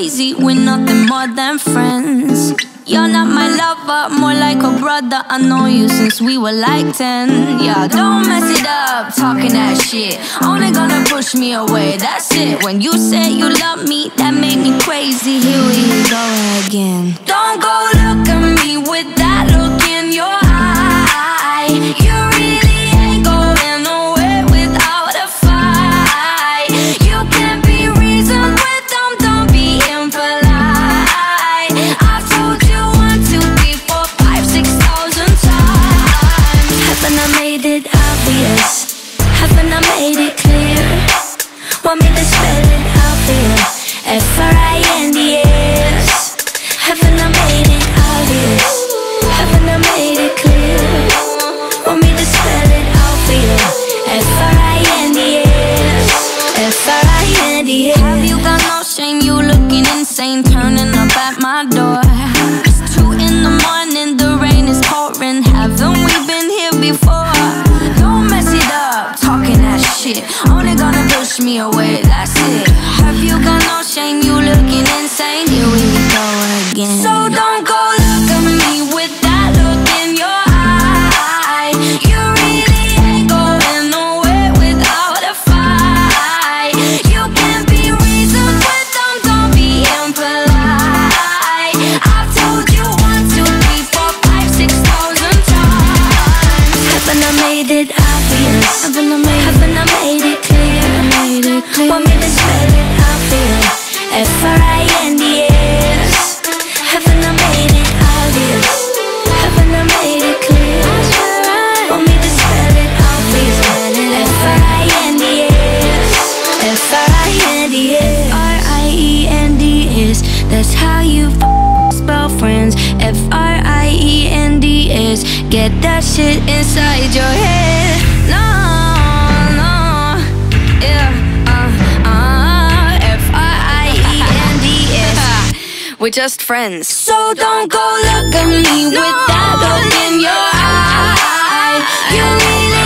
crazy, we're nothing more than friends. You're not my lover, more like a brother. I know you since we were like 10. Yeah, don't mess it up, talking that shit. Only gonna push me away, that's it. When you said you love me, that made me crazy. Here we go again. Don't go look at me with that look in your eye. You really ain't going nowhere without a fight. You can't be reasoned with them, don't be impolite. I've told you 1, 2, 3, 4, 5, 6,000 times. Haven't I made it obvious? Haven't I made it clear? Want me to spell it out for you? F-R-I-N-D-S. Haven't I made it obvious? Haven't I made it clear? Want me to spell it out for you? F-R-I-N-D-S. F-R-I-N-D-S. Have you got no shame? You looking insane, turning up at my door. It's 2 in the morning, the rain is pouring. Haven't we been here before? Don't mess it up, talking that shit. Only gonna push me away, that's it. Have you got no shame? You looking insane. Here we go again. So don't go look at me with that look in your eye. You really ain't going nowhere without a fight. You can't be reasoned with them, don't be impolite. I've told you 1, 2, 3, 4, 5, 6,000 times. Haven't I made it obvious? Haven't I made it clear? Want me to spell it out for you? F-R-I-N-D-S. Haven't I made it obvious? Haven't I made it clear? Want me to spell it out for you? F-R-I-N-D-S. F-R-I-N-D-S. R-I-E-N-D-S. That's how you spell friends. F-R-I-E-N-D-S. Get that shit inside your head. No, no, yeah, F-R-I-E-N-D-S. We're just friends. So don't go look at me with that look in your eye. You really